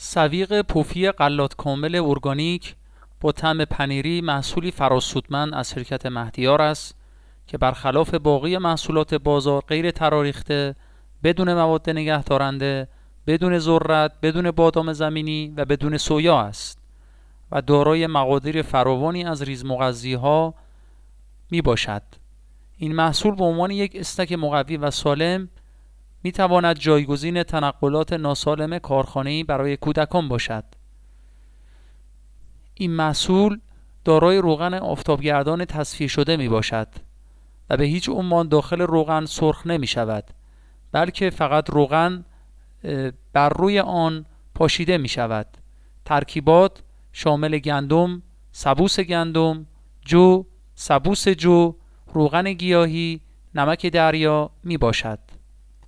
سویق پوفی غلات کامل ارگانیک با طعم پنیری محصولی فراسودمند از شرکت مهدیار است که برخلاف باقی محصولات بازار غیر تراریخته، بدون مواد نگهدارنده، بدون ذرت، بدون بادام زمینی و بدون سویا است و دارای مقادیر فراوانی از ریزمغذی‌ها می باشد. این محصول به عنوان یک استک مقوی و سالم می تواند جایگزین تنقلات ناسالم کارخانه‌ای برای کودکان باشد. این محصول دارای روغن آفتابگردان تصفیه شده می باشد و به هیچ عنوان داخل روغن سرخ نمی شود، بلکه فقط روغن بر روی آن پاشیده می شود. ترکیبات شامل گندم، سبوس گندم، جو، سبوس جو، روغن گیاهی، نمک دریا می باشد.